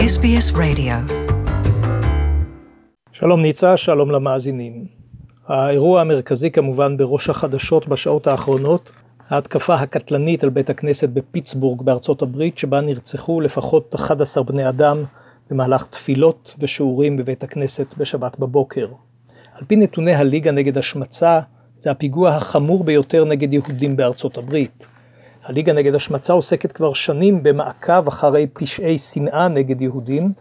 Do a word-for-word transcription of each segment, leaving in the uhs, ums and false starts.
אס בי אס Radio. שלום ניצה, שלום למאזינים. האירוע המרכזי כמובן בראש החדשות בשעות האחרונות, ההתקפה הקטלנית על בית הכנסת בפיטסבורג בארצות הברית, שבה נרצחו לפחות אחד עשר בני אדם במהלך תפילות ושיעורים בבית הכנסת בשבת בבוקר. על פי נתוני הליגה נגד השמצה, זה הפיגוע החמור ביותר נגד יהודים בארצות הברית. הליגה נגד השמצה עוסקת כבר שנים במעקב אחרי פשעי שנאה נגד יהודים,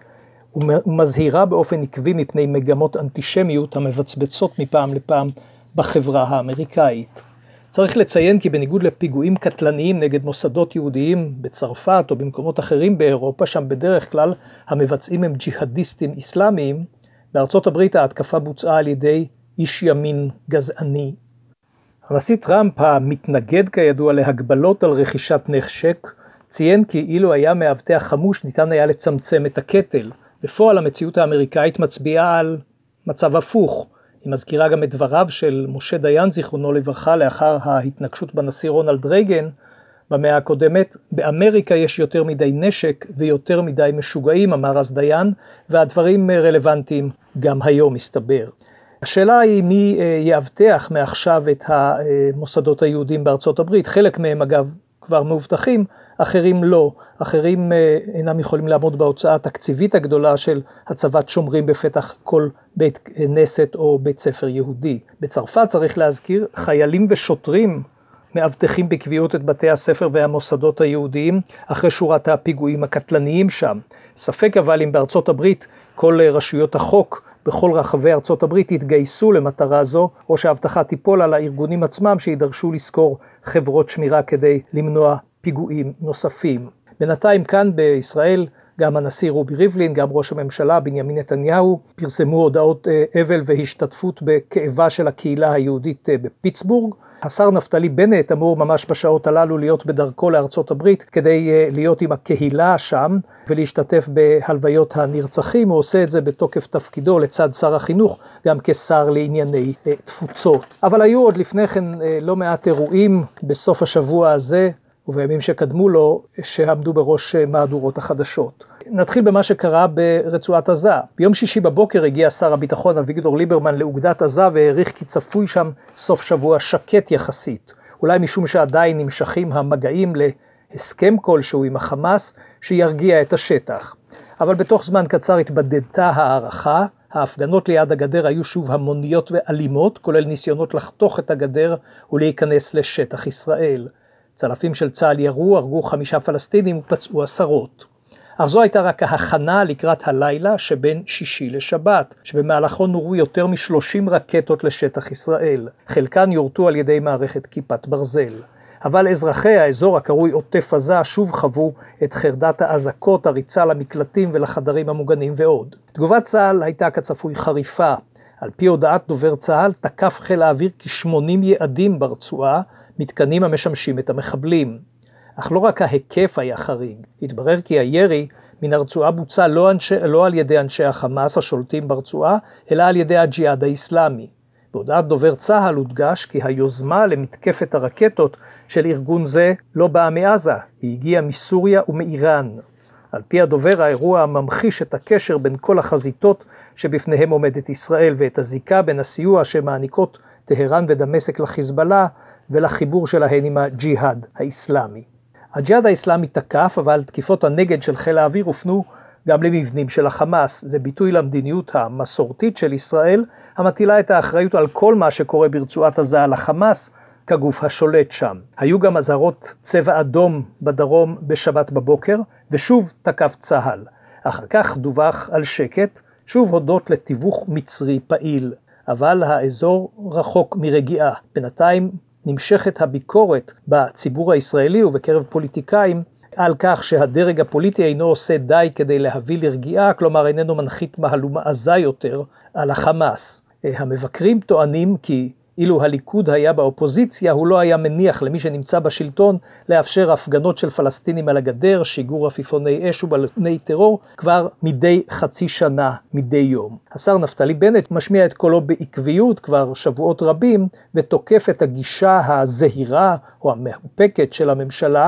ומזהירה באופן עקבי מפני מגמות אנטישמיות המבצבצות מפעם לפעם בחברה האמריקאית. צריך לציין כי בניגוד לפיגועים קטלניים נגד מוסדות יהודיים בצרפת או במקומות אחרים באירופה, שם בדרך כלל המבצעים הם ג'יהאדיסטים אסלאמיים, בארצות הברית ההתקפה בוצעה על ידי איש ימין גזעני. הנשיא טראמפ, המתנגד כידוע להגבלות על רכישת נשק, ציין כי אילו היה מאבטח חמוש ניתן היה לצמצם את הקטל. בפועל המציאות האמריקאית מצביעה על מצב הפוך. היא מזכירה גם את דבריו של משה דיין זיכרונו לברכה לאחר ההתנגשות בנשיא רונלד רייגן במאה הקודמת. באמריקה יש יותר מדי נשק ויותר מדי משוגעים, אמר אז דיין, והדברים רלוונטיים גם היום מסתבר. השאלה היא מי יאבטח מעכשיו את המוסדות היהודים בארצות הברית. חלק מהם אגב כבר מאובטחים, אחרים לא. אחרים אינם יכולים לעמוד בהוצאה התקציבית הגדולה של הצבת שומרים בפתח כל בית כנסת או בית ספר יהודי. בצרפת צריך להזכיר, חיילים ושוטרים מאבטחים בקביעות את בתי הספר והמוסדות היהודיים אחרי שורת הפיגועים הקטלניים שם. ספק אבל אם בארצות הברית כל רשויות החוק בכל רחבי ארצות הברית התגייסו למטרה זו, או שההבטחה תיפול על הארגונים עצמם שידרשו לשכור חברות שמירה כדי למנוע פיגועים נוספים. בינתיים כאן בישראל גם הנשיא רובי ריבלין, גם ראש הממשלה בנימין נתניהו פרסמו הודעות אבל והשתתפות בכאבה של הקהילה היהודית בפיטסבורג. השר נפתלי בנט אמור ממש בשעות הללו להיות בדרכו לארצות הברית כדי להיות עם הקהילה שם ולהשתתף בהלוויות הנרצחים. הוא עושה את זה בתוקף תפקידו לצד שר החינוך, גם כשר לענייני תפוצות. אבל היו עוד לפני כן לא מעט אירועים בסוף השבוע הזה ובימים שקדמו לו שעמדו בראש מהדורות החדשות. נתחיל במה שקרה ברצועת עזה. ביום שישי בבוקר הגיע שר הביטחון אביגדור ליברמן לאוגדת עזה והעריך כי צפוי שם סוף שבוע שקט יחסית. אולי משום שעדיין נמשכים המגעים להסכם כלשהו עם החמאס שירגיע את השטח. אבל בתוך זמן קצר התבדדה הערכה. ההפגנות ליד הגדר היו שוב המוניות ואלימות, כולל ניסיונות לחתוך את הגדר ולהיכנס לשטח ישראל. צלפים של צה"ל ירו, הרגו חמישה פלסטינים ופצעו עשרות. אך זו הייתה רק ההכנה לקראת הלילה שבין שישי לשבת, שבמהלכו נורו יותר משלושים רקטות לשטח ישראל. חלקן יורטו על ידי מערכת כיפת ברזל. אבל אזרחי האזור הקרוי עוטף עזה שוב חוו את חרדת האזעקות, הריצה למקלטים ולחדרים המוגנים ועוד. תגובת צה"ל הייתה כצפוי חריפה. על פי הודעת דובר צה"ל, תקף חיל האוויר כ-שמונים יעדים ברצועה, מתקנים המשמשים את המחבלים. אך לא רק ההיקף היה חריג. התברר כי הירי מן הרצועה בוצע לא, אנשי, לא על ידי אנשי החמאס השולטים ברצועה, אלא על ידי הג'יהאד האסלאמי. בהודעת דובר צה"ל הודגש כי היוזמה למתקפת הרקטות של ארגון זה לא באה מעזה, היא הגיעה מסוריה ומאיראן. על פי הדובר, האירוע ממחיש את הקשר בין כל החזיתות שבפניהם עומדת ישראל, ואת הזיקה בין הסיוע שמעניקות טהרן ודמשק לחיזבאללה, ולחיבור שלהן עם הג'יהאד האסלאמי. הג'יהאד האסלאמי תקף, אבל תקיפות הנגד של חיל האוויר הופנו גם למבנים של החמאס. זה ביטוי למדיניות המסורתית של ישראל, המטילה את האחריות על כל מה שקורה ברצועת עזה על החמאס, כגוף השולט שם. היו גם אזהרות צבע אדום בדרום בשבת בבוקר, ושוב תקף צה"ל. אחר כך דווח על שקט, שוב הודות לתיווך מצרי פעיל. אבל האזור רחוק מרגיעה. בינתיים נמשכת הביקורת בציבור הישראלי ובקרב פוליטיקאים על כך שהדרג הפוליטי אינו עושה די כדי להביא לרגיעה, כלומר איננו מנחית מהלומה עזה יותר על החמאס. המבקרים טוענים כי אילו הליכוד היה באופוזיציה, הוא לא היה מניח למי שנמצא בשלטון לאפשר הפגנות של פלסטינים על הגדר, שיגור עפיפוני אש ובלוני טרור, כבר מדי חצי שנה, מדי יום. השר נפתלי בנט משמיע את קולו בעקביות כבר שבועות רבים, ותוקף את הגישה הזהירה או המהופקת של הממשלה,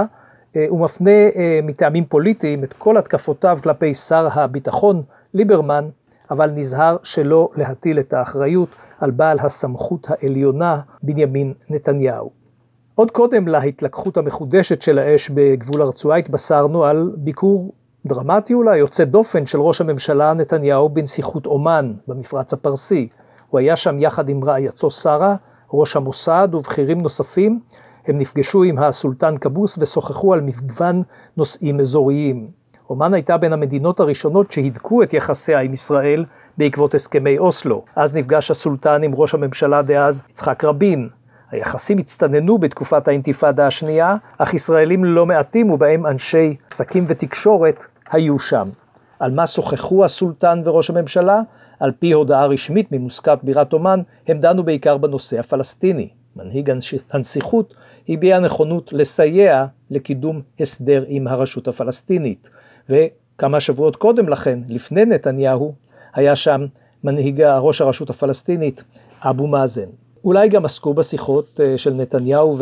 הוא מפנה מטעמים פוליטיים את כל התקפותיו כלפי שר הביטחון ליברמן, אבל נזהר שלא להטיל את האחריות על בעל הסמכות העליונה בנימין נתניהו. עוד קודם להתלקחות המחודשת של האש בגבול הרצועה התבשרנו על ביקור דרמטי אולי יוצא דופן של ראש הממשלה נתניהו בנסיכות אומן במפרץ הפרסי. הוא היה שם יחד עם רעייתו שרה, ראש המוסד ובכירים נוספים. הם נפגשו עם הסולטן קבוס ושוחחו על מגוון נושאים אזוריים. אומן הייתה בין המדינות הראשונות שהדקו את יחסיה עם ישראל בעקבות הסכמי אוסלו. אז נפגש הסולטן עם ראש הממשלה דאז יצחק רבין. היחסים הצטננו בתקופת האינתיפאדה השנייה, אך ישראלים לא מעטים ובהם אנשי עסקים ותקשורת היו שם. על מה שוחחו הסולטן וראש הממשלה? על פי הודעה רשמית ממוסקת בירת אומן, הם דנו בעיקר בנושא הפלסטיני. מנהיג הנסיכות הביע נכונות לסייע לקידום הסדר עם הרשות הפלסטינית. וכמה שבועות קודם לכן, לפני נתניהו, היה שם מנהיג ראש הרשות הפלסטינית, אבו מאזן. אולי גם עסקו בשיחות של נתניהו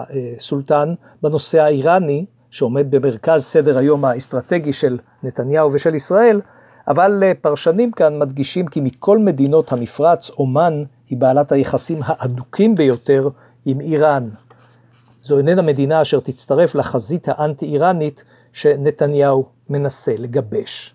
והסולטן בנושא האיראני, שעומד במרכז סדר היום האסטרטגי של נתניהו ושל ישראל, אבל פרשנים כאן מדגישים כי מכל מדינות המפרץ, אומן היא בעלת היחסים האדוקים ביותר עם איראן. זו איננה מדינה אשר תצטרף לחזית האנטי-איראנית שנתניהו מנסה לגבש.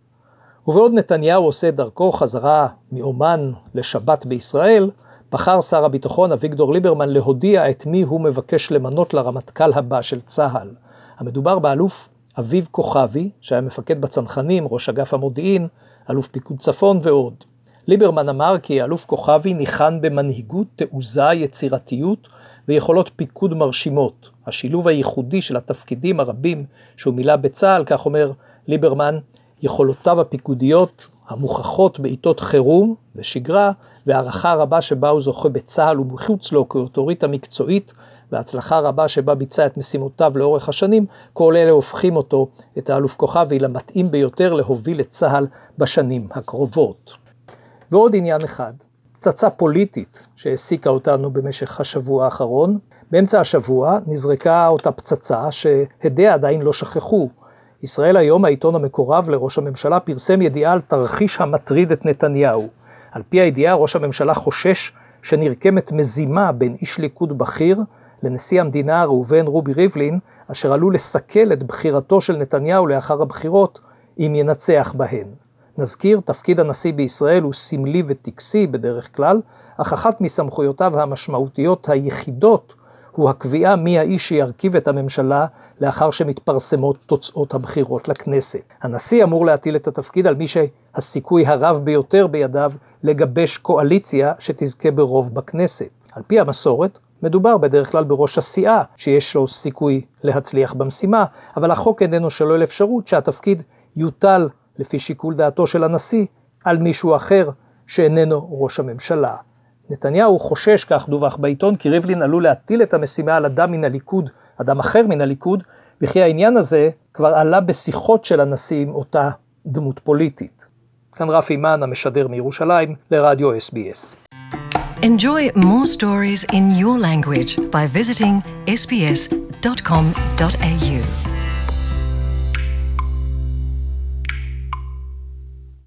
ובעוד נתניהו עושה דרכו חזרה מאומן לשבת בישראל, בחר שר הביטחון אביגדור ליברמן להודיע את מי הוא מבקש למנות לרמטכ"ל הבא של צה"ל. המדובר באלוף אביב כוכבי, שהיה מפקד בצנחנים, ראש אגף המודיעין, אלוף פיקוד צפון ועוד. ליברמן אמר כי אלוף כוכבי ניחן במנהיגות, תעוזה, יצירתיות ויכולות פיקוד מרשימות. השילוב הייחודי של התפקידים הרבים שהוא מילא בצה"ל, כך אומר ליברמן, יכולותיו הפיקודיות המוכחות בעיתות חירום ושגרה, והערכה רבה שבה הוא זוכה בצה"ל ובחוץ לו כאוטוריטה מקצועית, וההצלחה רבה שבה ביצע את משימותיו לאורך השנים, כל אלה הופכים אותו, את האלוף כוכבי, למתאים ביותר להוביל את צה"ל בשנים הקרובות. ועוד עניין אחד, פצצה פוליטית שהעסיקה אותנו במשך השבוע האחרון. באמצע השבוע נזרקה אותה פצצה שהדיה עדיין לא שכחו. ישראל היום, העיתון המקורב לראש הממשלה, פרסם ידיעה על תרחיש המטריד את נתניהו. על פי הידיעה, ראש הממשלה חושש שנרקמת מזימה בין איש ליכוד בכיר לנשיא המדינה ראובן רובי ריבלין, אשר עלול לסכל את בחירתו של נתניהו לאחר הבחירות אם ינצח בהן. נזכיר, תפקיד הנשיא בישראל הוא סמלי וטקסי בדרך כלל, אך אחת מסמכויותיו המשמעותיות היחידות הוא הקביעה מי האיש שירכיב את הממשלה לאחר שמתפרסמות תוצאות הבחירות לכנסת. הנשיא אמור להטיל את התפקיד על מי שהסיכוי הרב ביותר בידיו לגבש קואליציה שתזכה ברוב בכנסת. על פי המסורת, מדובר בדרך כלל בראש הסיעה שיש לו סיכוי להצליח במשימה, אבל החוק איננו שולל אפשרות שהתפקיד יוטל לפי שיקול דעתו של הנשיא על מישהו אחר שאיננו ראש הממשלה. נתניהו חושש, כך דווח בעיתון, כי ריבלין עלול להטיל את המשימה על אדם מן הליכוד, אדם אחר מן הליכוד, וכי העניין הזה כבר עלה בשיחות של הנשיא עם אותה דמות פוליטית. כאן רפי מן, המשדר מירושלים, לרדיו אס בי אס. Enjoy more stories in your language by visiting s b s dot com dot a u.